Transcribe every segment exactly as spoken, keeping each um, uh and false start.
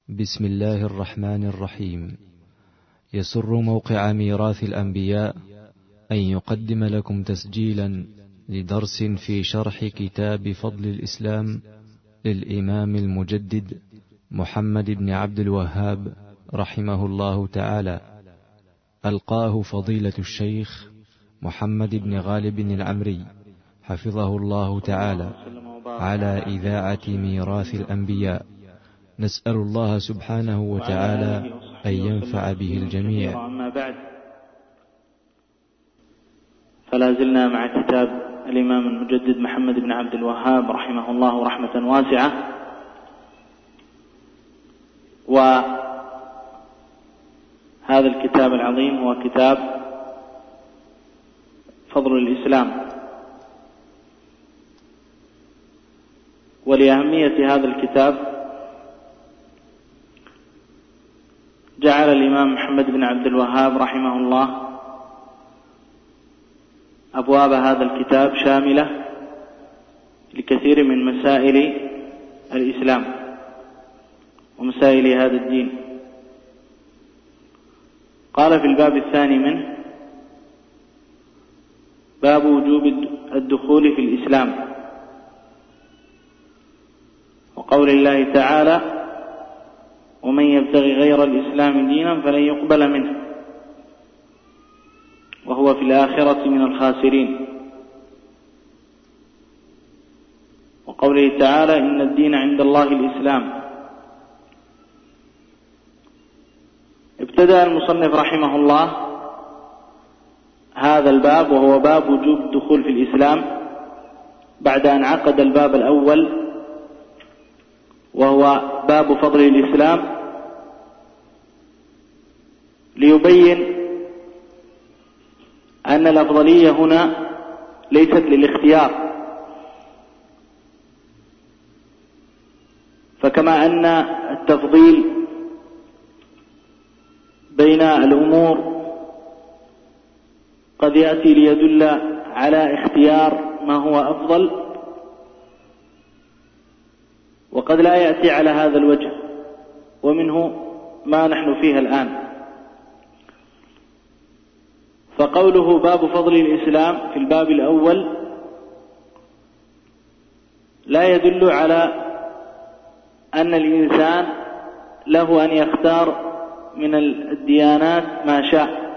بسم الله الرحمن الرحيم. يسر موقع ميراث الأنبياء أن يقدم لكم تسجيلا لدرس في شرح كتاب فضل الإسلام للإمام المجدد محمد بن عبد الوهاب رحمه الله تعالى، ألقاه فضيلة الشيخ محمد بن غالب العمري حفظه الله تعالى على إذاعة ميراث الأنبياء. نسأل الله سبحانه وتعالى أن ينفع به الجميع. أما بعد، فلا زلنا مع كتاب الإمام المجدد محمد بن عبد الوهاب رحمه الله رحمة واسعة، وهذا الكتاب العظيم هو كتاب فضل الإسلام. ولأهمية هذا الكتاب جعل الإمام محمد بن عبد الوهاب رحمه الله أبواب هذا الكتاب شاملة لكثير من مسائل الإسلام ومسائل هذا الدين. قال في الباب الثاني منه: باب وجوب الدخول في الإسلام، وقول الله تعالى: ومن يبتغي غير الإسلام دينا فلن يقبل منه وهو في الآخرة من الخاسرين، وقوله تعالى: إن الدين عند الله الإسلام. ابتدأ المصنف رحمه الله هذا الباب وهو باب وجوب الدخول في الإسلام بعد أن عقد الباب الأول وهو باب فضل الإسلام، ليبين أن الأفضلية هنا ليست للاختيار، فكما أن التفضيل بين الأمور قد يأتي ليدل على اختيار ما هو أفضل، وقد لا يأتي على هذا الوجه، ومنه ما نحن فيه الآن. فقوله باب فضل الإسلام في الباب الأول لا يدل على أن الإنسان له أن يختار من الديانات ما شاء،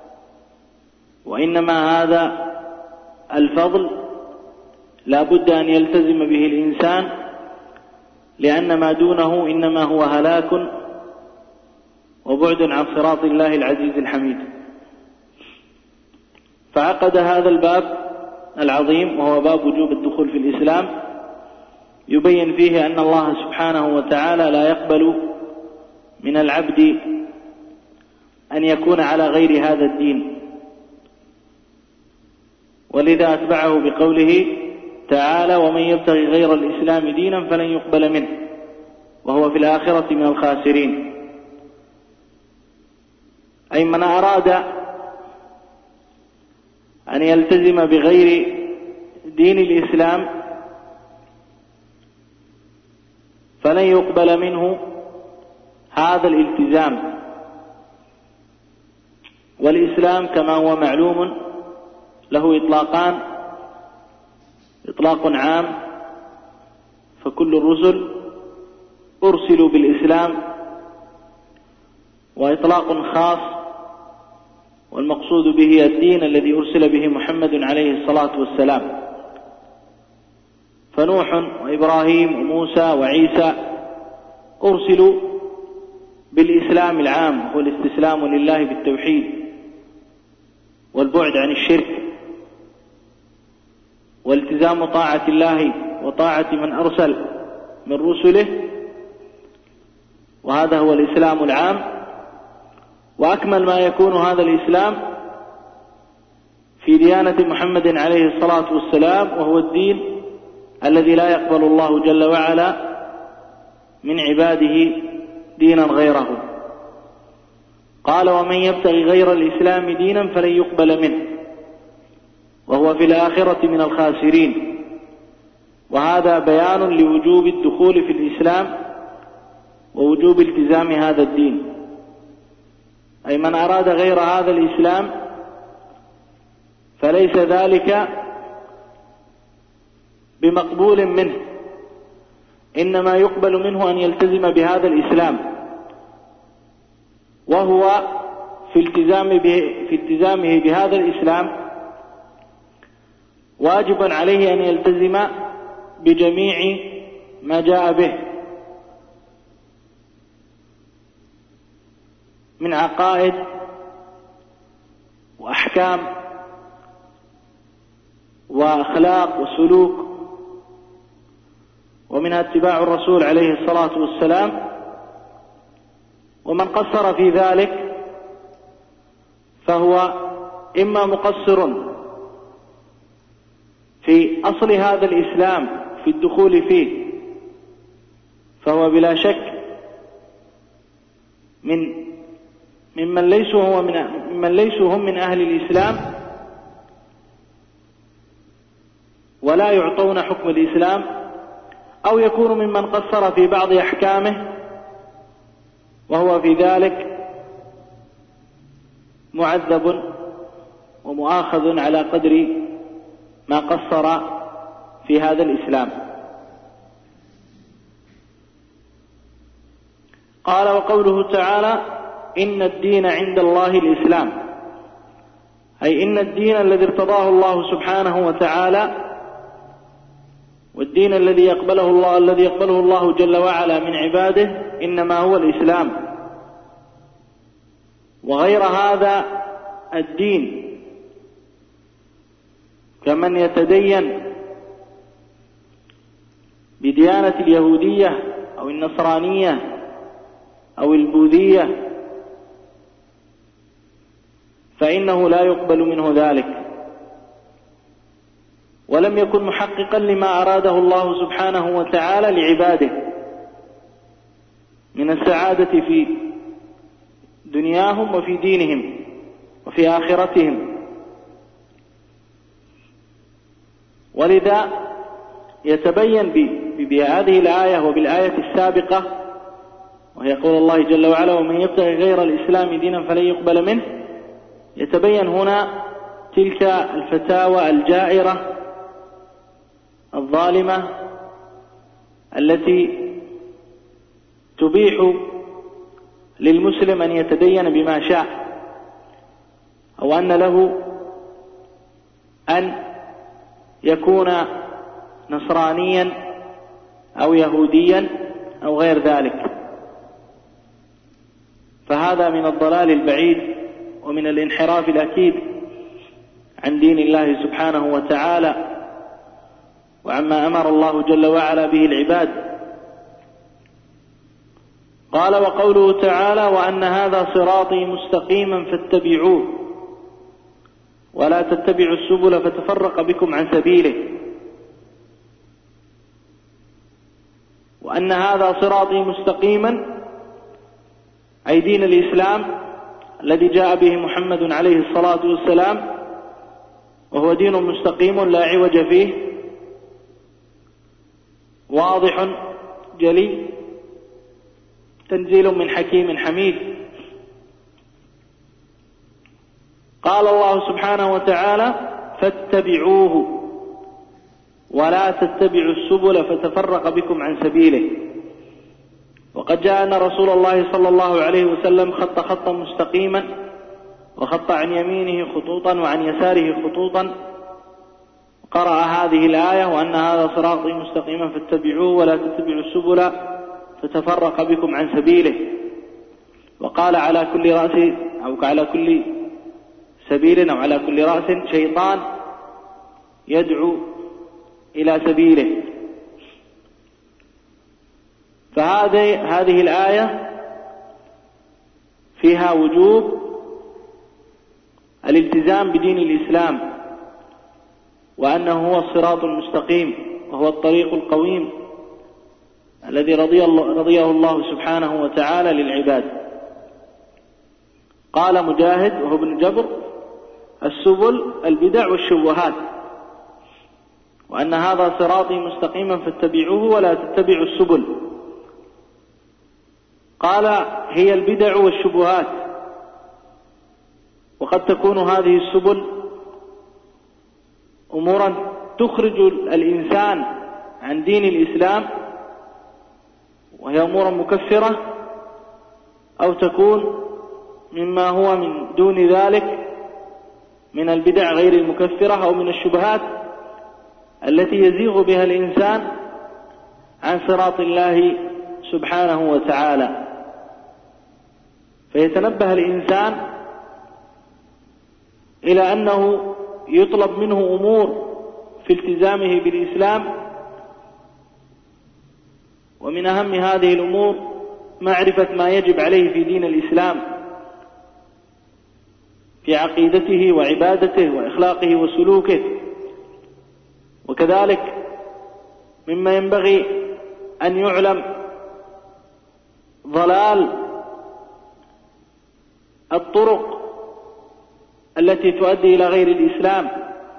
وإنما هذا الفضل لا بد أن يلتزم به الإنسان، لأن ما دونه إنما هو هلاك وبعد عن صراط الله العزيز الحميد. فعقد هذا الباب العظيم وهو باب وجوب الدخول في الإسلام يبين فيه أن الله سبحانه وتعالى لا يقبل من العبد أن يكون على غير هذا الدين، ولذا أتبعه بقوله تعالى: ومن يبتغي غير الإسلام دينا فلن يقبل منه وهو في الآخرة من الخاسرين. أي من أراد أن يلتزم بغير دين الإسلام فلن يقبل منه هذا الالتزام. والإسلام كما هو معلوم له إطلاقان: إطلاق عام فكل الرسل أرسلوا بالإسلام، وإطلاق خاص والمقصود به الدين الذي أرسل به محمد عليه الصلاة والسلام. فنوح وإبراهيم وموسى وعيسى أرسلوا بالإسلام العام، هو الاستسلام لله بالتوحيد والبعد عن الشرك والتزام طاعة الله وطاعة من أرسل من رسله، وهذا هو الإسلام العام. وأكمل ما يكون هذا الإسلام في ديانة محمد عليه الصلاة والسلام، وهو الدين الذي لا يقبل الله جل وعلا من عباده دينا غيره. قال: ومن يبتغي غير الإسلام دينا فلن يقبل منه وهو في الآخرة من الخاسرين. وهذا بيان لوجوب الدخول في الإسلام بوجوب التزام هذا الدين، أي من أراد غير هذا الإسلام فليس ذلك بمقبول منه، إنما يقبل منه أن يلتزم بهذا الإسلام، وهو في التزام به في التزامه بهذا الإسلام واجب عليه أن يلتزم بجميع ما جاء به من عقائد وأحكام وأخلاق وسلوك، ومنها اتباع الرسول عليه الصلاة والسلام. ومن قصر في ذلك فهو إما مقصر في أصل هذا الإسلام في الدخول فيه، فهو بلا شك من ممن ليسوا هو من ممن ليسوا هم من أهل الإسلام ولا يعطون حكم الإسلام، أو يكون ممن قصر في بعض أحكامه وهو في ذلك معذب ومؤاخذ على قدر ما قصر في هذا الإسلام. قال: وقوله تعالى: إن الدين عند الله الإسلام، أي إن الدين الذي ارتضاه الله سبحانه وتعالى، والدين الذي يقبله الله الذي يقبله الله جل وعلا من عباده إنما هو الإسلام، وغير هذا الدين كمن يتدين بديانة اليهودية أو النصرانية أو البوذية فإنه لا يقبل منه ذلك، ولم يكن محققا لما أراده الله سبحانه وتعالى لعباده من السعادة في دنياهم وفي دينهم وفي آخرتهم. ولذا يتبين بهذه الآية وبالآية السابقة، وهي قول الله جل وعلا: ومن يبتغي غير الإسلام دينا فلن يقبل منه، يتبين هنا تلك الفتاوى الجائرة الظالمة التي تبيح للمسلم أن يتدين بما شاء، أو أن له أن يكون نصرانيا أو يهوديا أو غير ذلك، فهذا من الضلال البعيد ومن الانحراف الأكيد عن دين الله سبحانه وتعالى وعما أمر الله جل وعلا به العباد. قال: وقوله تعالى: وأن هذا صراطي مستقيما فاتبعوه ولا تتبعوا السبل فتفرق بكم عن سبيله. وأن هذا صراطي مستقيما أي دين الإسلام الذي جاء به محمد عليه الصلاة والسلام، وهو دين مستقيم لا عوج فيه، واضح جلي، تنزيل من حكيم حميد. قال الله سبحانه وتعالى: فاتبعوه ولا تتبعوا السبل فتفرق بكم عن سبيله. وقد جاء أن رسول الله صلى الله عليه وسلم خط خطا مستقيما، وخط عن يمينه خطوطا وعن يساره خطوطا، قرأ هذه الآية: وأن هذا صراطي مستقيما فاتبعوه ولا تتبعوا السبل فتفرق بكم عن سبيله. وقال: على كل رأس أو على كل سبيل أو على كل رأس شيطان يدعو إلى سبيله. فهذه هذه الآية فيها وجوب الالتزام بدين الإسلام، وأنه هو الصراط المستقيم وهو الطريق القويم الذي رضي الله رضيه الله سبحانه وتعالى للعباد. قال مجاهد وهو ابن جبر: السبل البدع والشبهات، وأن هذا صراطي مستقيما فاتبعوه ولا تتبعوا السبل. قال: هي البدع والشبهات. وقد تكون هذه السبل أمورا تخرج الإنسان عن دين الإسلام وهي أمور مكفرة، أو تكون مما هو من دون ذلك من البدع غير المكفرة أو من الشبهات التي يزيغ بها الإنسان عن صراط الله سبحانه وتعالى. فيتنبه الإنسان إلى أنه يطلب منه أمور في التزامه بالإسلام، ومن أهم هذه الأمور معرفة ما يجب عليه في دين الإسلام في عقيدته وعبادته وإخلاقه وسلوكه. وكذلك مما ينبغي أن يعلم ضلال الطرق التي تؤدي إلى غير الإسلام،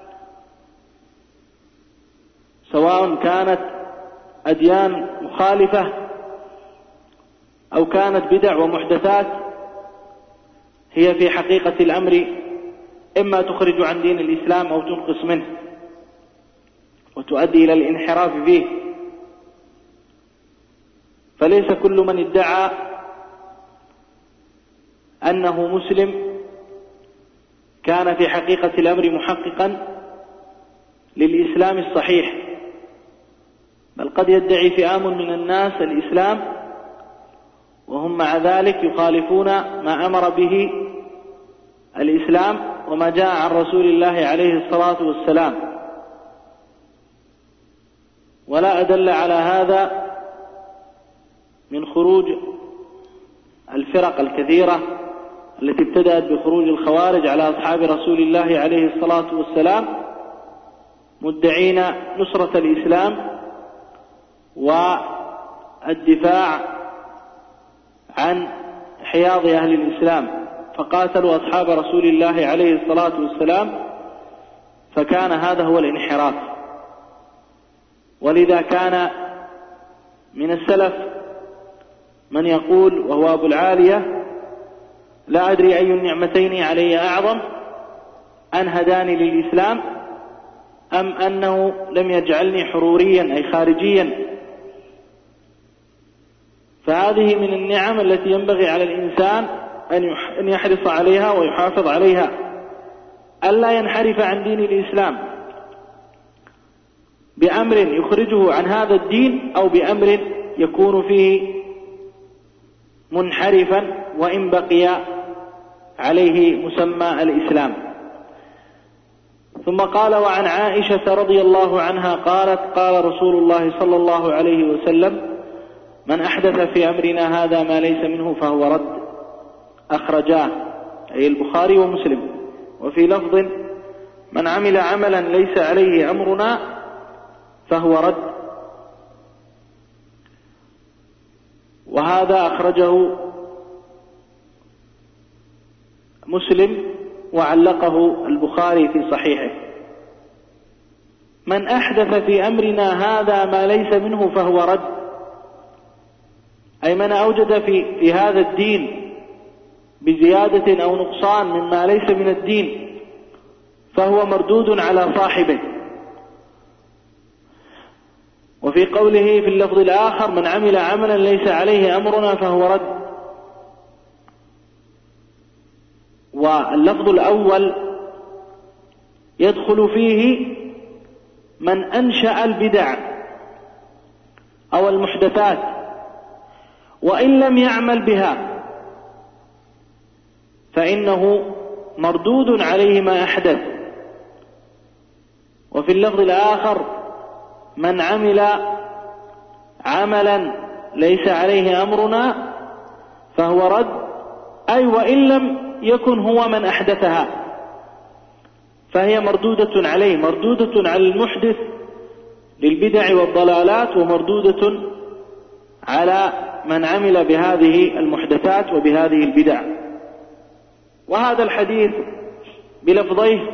سواء كانت أديان مخالفة أو كانت بدع ومحدثات، هي في حقيقة الأمر إما تخرج عن دين الإسلام أو تنقص منه وتؤدي إلى الانحراف فيه. فليس كل من ادعى أنه مسلم كان في حقيقة الأمر محققا للإسلام الصحيح، بل قد يدعي فئام من الناس الإسلام وهم مع ذلك يخالفون ما أمر به الإسلام وما جاء عن رسول الله عليه الصلاة والسلام. ولا أدل على هذا من خروج الفرق الكثيرة التي ابتدأت بخروج الخوارج على أصحاب رسول الله عليه الصلاة والسلام مدعين نصرة الإسلام والدفاع عن حياض أهل الإسلام، فقاتلوا أصحاب رسول الله عليه الصلاة والسلام، فكان هذا هو الانحراف. ولذا كان من السلف من يقول وهو أبو العالية: لا أدري أي النعمتين علي أعظم، أن هداني للإسلام أم أنه لم يجعلني حروريا أي خارجيا. فهذه من النعم التي ينبغي على الإنسان أن يحرص عليها ويحافظ عليها، ألا ينحرف عن دين الإسلام بأمر يخرجه عن هذا الدين أو بأمر يكون فيه منحرفا وإن بقي عليه مسمى الإسلام. ثم قال: وعن عائشة رضي الله عنها قالت: قال رسول الله صلى الله عليه وسلم: من أحدث في أمرنا هذا ما ليس منه فهو رد. أخرجاه أي البخاري ومسلم. وفي لفظ: من عمل عملا ليس عليه أمرنا فهو رد. وهذا أخرجه مسلم وعلقه البخاري في صحيحه. من أحدث في أمرنا هذا ما ليس منه فهو رد، أي من أوجد في, في هذا الدين بزيادة أو نقصان مما ليس من الدين فهو مردود على صاحبه. وفي قوله في اللفظ الآخر: من عمل عملا ليس عليه أمرنا فهو رد. واللفظ الأول يدخل فيه من أنشأ البدع أو المحدثات وإن لم يعمل بها فإنه مردود عليه ما أحدث. وفي اللفظ الآخر: من عمل عملا ليس عليه أمرنا فهو رد، أي وإن لم يكن هو من أحدثها فهي مردودة عليه، مردودة على المحدث للبدع والضلالات، ومردودة على من عمل بهذه المحدثات وبهذه البدع. وهذا الحديث بلفظيه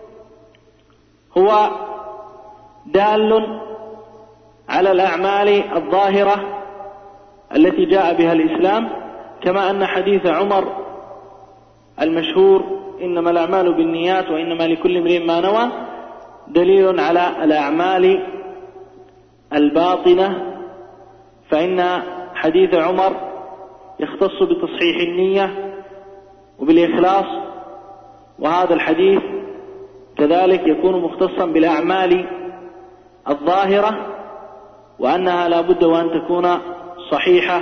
هو دال على الأعمال الظاهرة التي جاء بها الإسلام، كما أن حديث عمر المشهور إنما الأعمال بالنيات وإنما لكل امرئ ما نوى دليل على الأعمال الباطنة، فإن حديث عمر يختص بتصحيح النية وبالإخلاص، وهذا الحديث كذلك يكون مختصا بالأعمال الظاهرة، وأنها لا بد وأن تكون صحيحة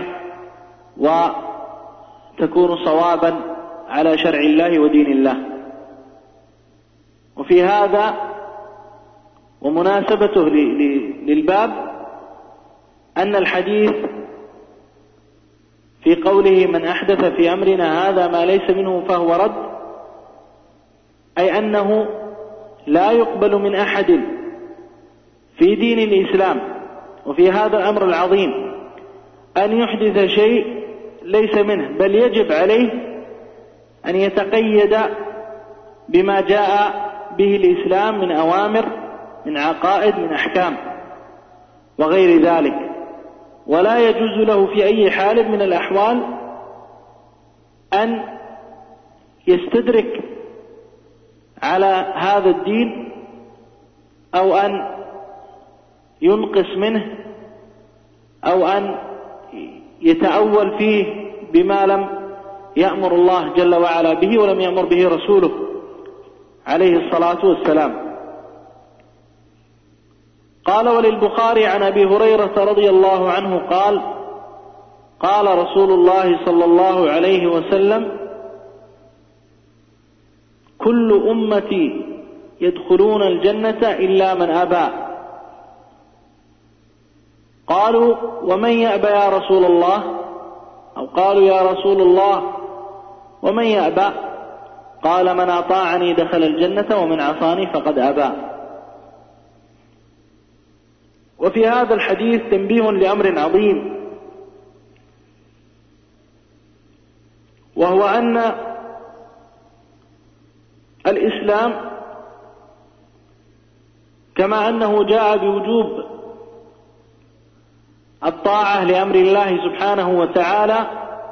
وتكون صوابا على شرع الله ودين الله. وفي هذا ومناسبته للباب أن الحديث في قوله من أحدث في أمرنا هذا ما ليس منه فهو رد، أي أنه لا يقبل من أحد في دين الإسلام وفي هذا الأمر العظيم أن يحدث شيء ليس منه، بل يجب عليه أن يتقيد بما جاء به الإسلام من أوامر، من عقائد، من أحكام وغير ذلك، ولا يجوز له في أي حال من الأحوال أن يستدرك على هذا الدين أو أن ينقص منه أو أن يتأول فيه بما لم يأمر الله جل وعلا به ولم يأمر به رسوله عليه الصلاة والسلام. قال وللبخاري عن أبي هريرة رضي الله عنه قال قال رسول الله صلى الله عليه وسلم كل أمتي يدخلون الجنة إلا من أبى. قالوا ومن يأبى يا رسول الله، أو قالوا يا رسول الله ومن يأبى؟ قال من أطاعني دخل الجنة ومن عصاني فقد أبى. وفي هذا الحديث تنبيه لأمر عظيم، وهو أن الإسلام كما أنه جاء بوجوب الطاعة لأمر الله سبحانه وتعالى،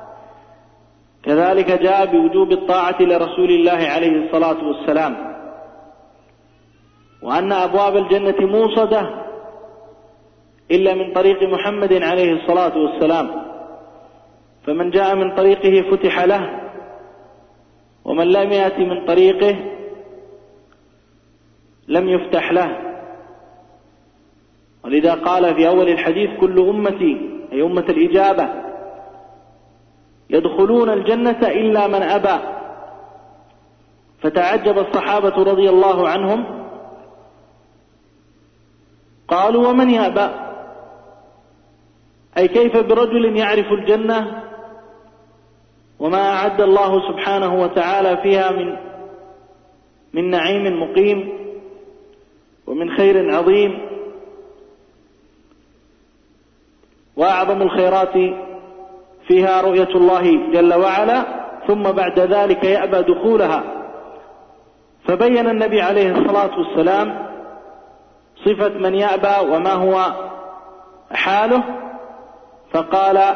كذلك جاء بوجوب الطاعة لرسول الله عليه الصلاة والسلام، وأن أبواب الجنة موصدة إلا من طريق محمد عليه الصلاة والسلام، فمن جاء من طريقه فتح له، ومن لم يأتي من طريقه لم يفتح له. ولذا قال في أول الحديث كل أمتي أي أمة الإجابة يدخلون الجنة إلا من أبى. فتعجب الصحابة رضي الله عنهم، قالوا ومن يأبى؟ أي كيف برجل يعرف الجنة وما أعد الله سبحانه وتعالى فيها من من نعيم مقيم ومن خير عظيم، وأعظم الخيرات فيها رؤية الله جل وعلا، ثم بعد ذلك يأبى دخولها. فبين النبي عليه الصلاة والسلام صفة من يأبى وما هو حاله، فقال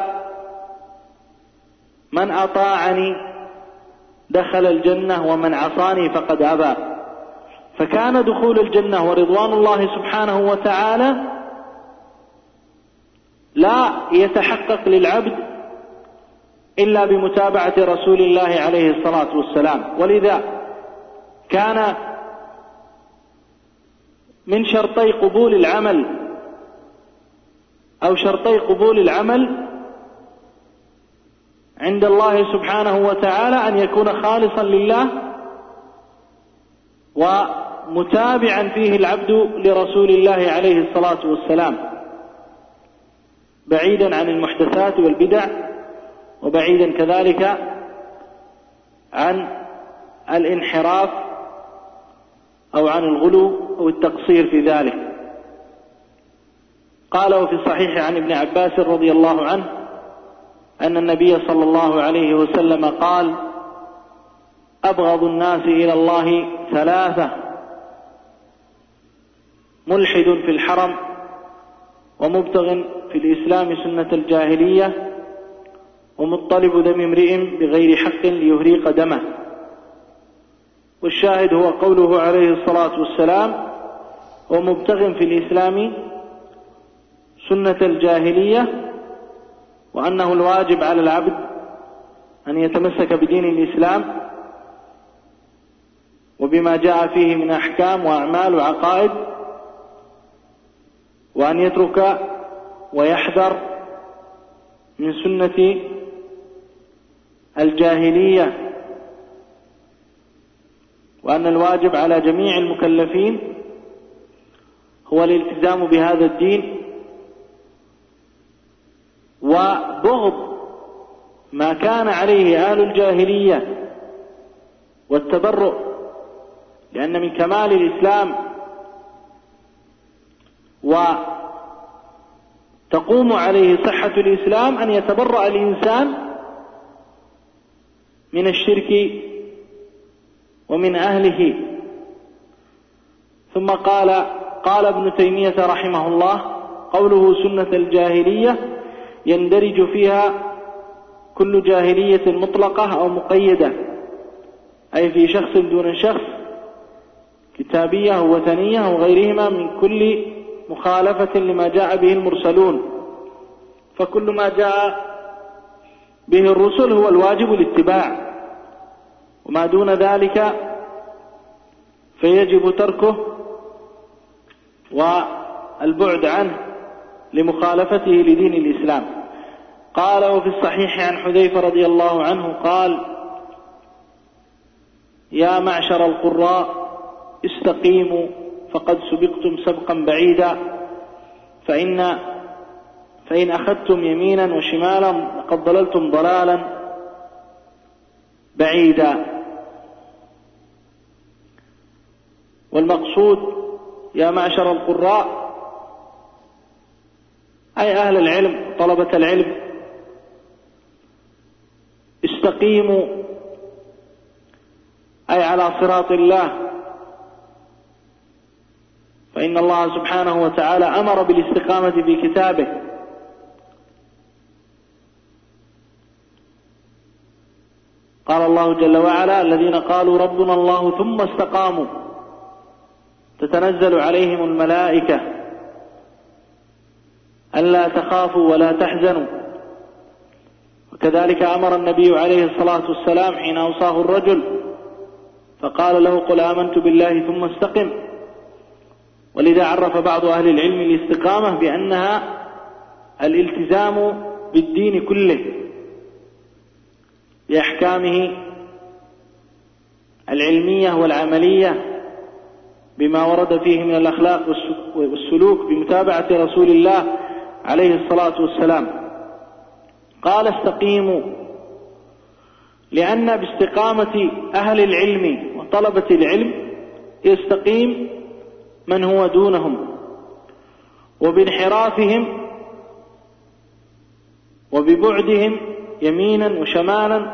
من أطاعني دخل الجنة ومن عصاني فقد أبى. فكان دخول الجنة ورضوان الله سبحانه وتعالى لا يتحقق للعبد إلا بمتابعة رسول الله عليه الصلاة والسلام. ولذا كان من شرطي قبول العمل أو شرطي قبول العمل عند الله سبحانه وتعالى أن يكون خالصا لله ومتابعا فيه العبد لرسول الله عليه الصلاة والسلام، بعيدا عن المحدثات والبدع، وبعيدا كذلك عن الانحراف أو عن الغلو أو التقصير في ذلك. قال وفي الصحيح عن ابن عباس رضي الله عنه أن النبي صلى الله عليه وسلم قال أبغض الناس إلى الله ثلاثة: ملحد في الحرم، ومبتغ في الإسلام سنة الجاهلية، ومطلب دم امرئ بغير حق ليهريق دمه. والشاهد هو قوله عليه الصلاة والسلام: ومبتغ في الإسلام سنة الجاهلية، وأنه الواجب على العبد أن يتمسك بدين الإسلام وبما جاء فيه من أحكام وأعمال وعقائد، وأن يترك ويحذر من سنة الجاهلية، وأن الواجب على جميع المكلفين هو الالتزام بهذا الدين وبغض ما كان عليه أهل الجاهلية والتبرؤ، لأن من كمال الإسلام وتقوم عليه صحة الإسلام أن يتبرأ الإنسان من الشرك ومن أهله. ثم قال قال ابن تيمية رحمه الله: قوله سنة الجاهلية يندرج فيها كل جاهلية مطلقة أو مقيدة، أي في شخص دون شخص، كتابية ووثنية وغيرهما من كل مخالفة لما جاء به المرسلون. فكل ما جاء به الرسل هو الواجب الاتباع، وما دون ذلك فيجب تركه والبعد عنه لمخالفته لدين الإسلام. قال: وفي الصحيح عن حذيفة رضي الله عنه قال: يا معشر القراء استقيموا فقد سبقتم سبقا بعيدا، فإن فإن أخذتم يمينا وشمالا لقد ضللتم ضلالا بعيدا. والمقصود يا معشر القراء أي أهل العلم، طلبة العلم، استقيموا أي على صراط الله، فإن الله سبحانه وتعالى أمر بالاستقامة في كتابه. قال الله جل وعلا: الذين قالوا ربنا الله ثم استقاموا تتنزل عليهم الملائكة ألا تخافوا ولا تحزنوا. وكذلك أمر النبي عليه الصلاة والسلام حين أوصاه الرجل فقال له: قل آمنت بالله ثم استقم. ولذا عرف بعض أهل العلم الاستقامة بأنها الالتزام بالدين كله بأحكامه العلمية والعملية بما ورد فيه من الأخلاق والسلوك بمتابعة رسول الله عليه الصلاة والسلام. قال: استقيموا، لأن باستقامة أهل العلم وطلبة العلم يستقيم من هو دونهم، وبانحرافهم وببعدهم يمينا وشمالا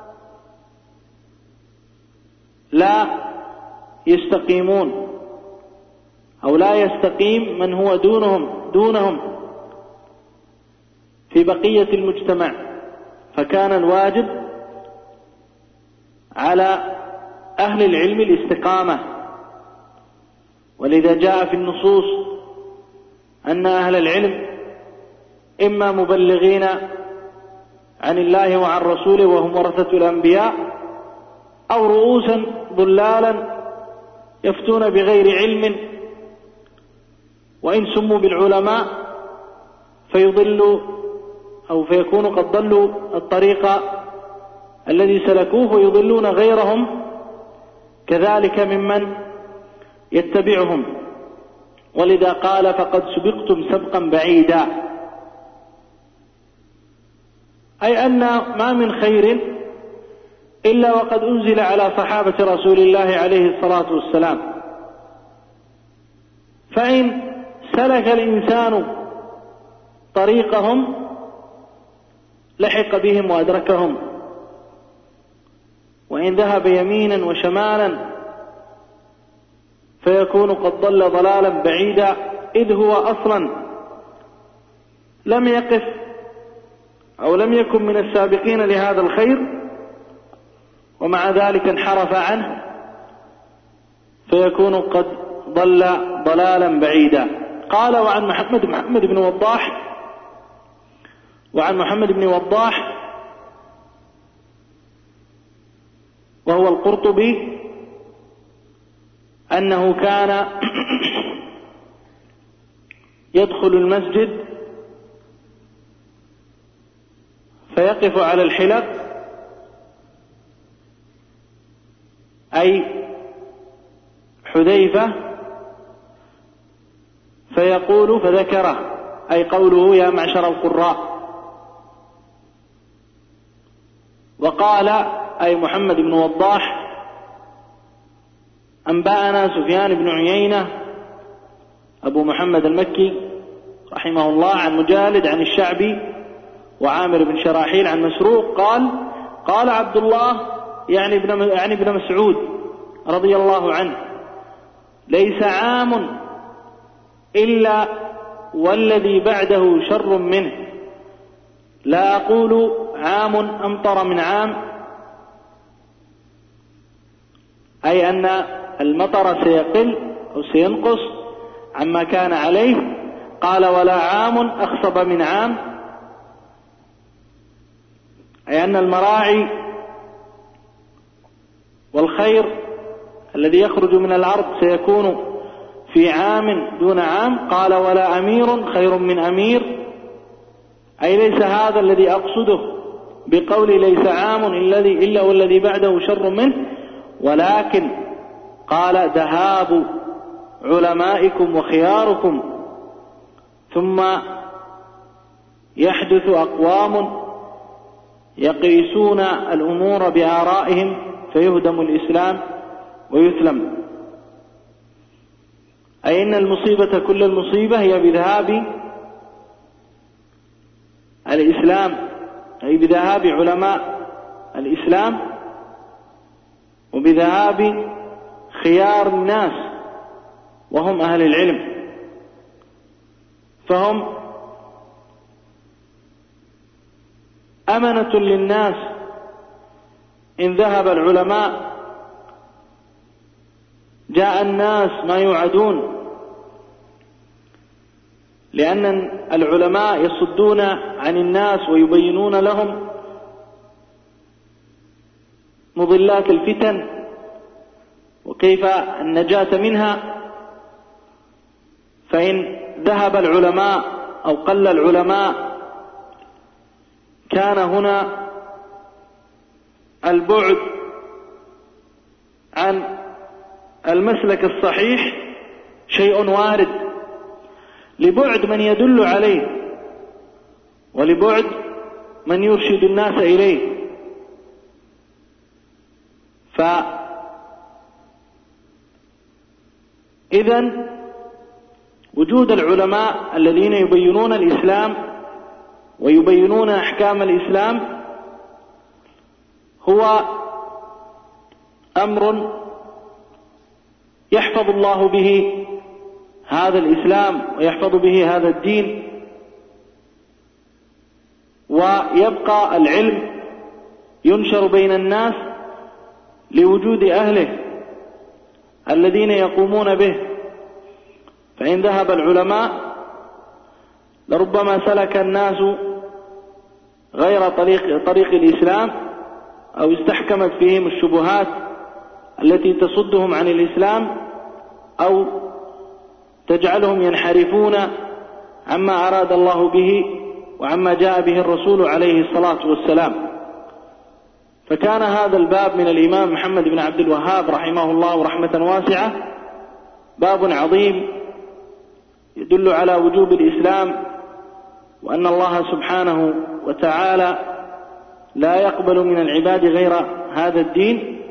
لا يستقيمون، أو لا يستقيم من هو دونهم دونهم في بقية المجتمع. فكان الواجب على أهل العلم الاستقامة. ولذا جاء في النصوص أن أهل العلم إما مبلغين عن الله وعن رسوله وهم ورثة الأنبياء، أو رؤوسا ضلالا يفتون بغير علم، وإن سموا بالعلماء فيضلوا أو فيكونوا قد ضلوا الطريق الذي سلكوه ويضلون غيرهم كذلك ممن يتبعهم. ولذا قال: فقد سبقتم سبقا بعيدا، أي أن ما من خير إلا وقد أنزل على صحابة رسول الله عليه الصلاة والسلام. فإن سلك الإنسان طريقهم لحق بهم وأدركهم، وإن ذهب يمينا وشمالا فيكون قد ضل ضلالا بعيدا، إذ هو أصلا لم يقف أو لم يكن من السابقين لهذا الخير ومع ذلك انحرف عنه فيكون قد ضل ضلالا بعيدا. قال وعن محمد محمد بن وضاح وعن محمد بن وضاح وهو القرطبي أنه كان يدخل المسجد فيقف على الحلق، أي حذيفة، فيقول فذكره، أي قوله يا معشر القراء. وقال أي محمد بن وضاح أنبأنا سفيان بن عيينة أبو محمد المكي رحمه الله عن مجالد عن الشعبي وعامر بن شراحيل عن مسروق قال قال عبد الله يعني ابن يعني ابن مسعود رضي الله عنه ليس عام إلا والذي بعده شر منه، لا أقول عام أمطر من عام، أي أن المطر سيقل أو سينقص عما كان عليه. قال ولا عام أخصب من عام، أي أن المراعي والخير الذي يخرج من الأرض سيكون في عام دون عام. قال ولا أمير خير من أمير، أي ليس هذا الذي أقصده بقولي ليس عام إلا والذي بعده شر منه، ولكن قال ذهاب علمائكم وخياركم ثم يحدث أقوام يقيسون الأمور بآرائهم فيهدم الإسلام ويثلم، أي أن المصيبة كل المصيبة هي بذهاب الإسلام، أي بذهاب علماء الإسلام وبذهاب خيار الناس وهم أهل العلم، فهم أمنة للناس. إن ذهب العلماء جاء الناس ما يوعدون، لأن العلماء يصدون عن الناس ويبينون لهم مضلات الفتن وكيف النجاة منها. فإن ذهب العلماء أو قل العلماء كان هنا البعد عن المسلك الصحيح شيء وارد، لبعد من يدل عليه ولبعد من يرشد الناس إليه. فإذن وجود العلماء الذين يبينون الإسلام ويبينون أحكام الإسلام هو أمر يحفظ الله به هذا الإسلام ويحفظ به هذا الدين، ويبقى العلم ينشر بين الناس لوجود أهله الذين يقومون به. فإن ذهب العلماء لربما سلك الناس غير طريق, طريق الإسلام أو استحكمت فيهم الشبهات التي تصدهم عن الإسلام أو تجعلهم ينحرفون عما أراد الله به وعما جاء به الرسول عليه الصلاة والسلام. فكان هذا الباب من الإمام محمد بن عبد الوهاب رحمه الله رحمة واسعة باب عظيم يدل على وجوب الإسلام، وأن الله سبحانه وتعالى لا يقبل من العباد غير هذا الدين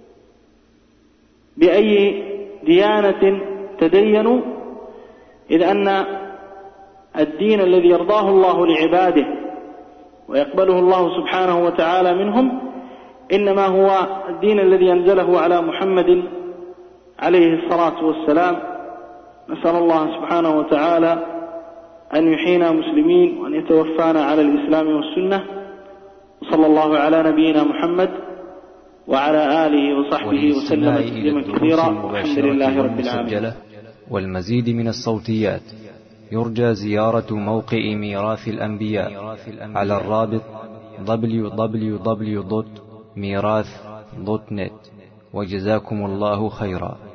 بأي ديانة تدينوا، إذ أن الدين الذي يرضاه الله لعباده ويقبله الله سبحانه وتعالى منهم إنما هو الدين الذي أنزله على محمد عليه الصلاة والسلام. نسأل الله سبحانه وتعالى أن يحيينا مسلمين وأن يتوفانا على الإسلام والسنة. وصلى الله على نبينا محمد وعلى آله وصحبه وسلم تسليما كثيرا، والحمد لله رب العالمين. والمزيد من الصوتيات يرجى زيارة موقع ميراث الأنبياء على الرابط دبليو دبليو دبليو دوت ميراث دوت نت. وجزاكم الله خيرا.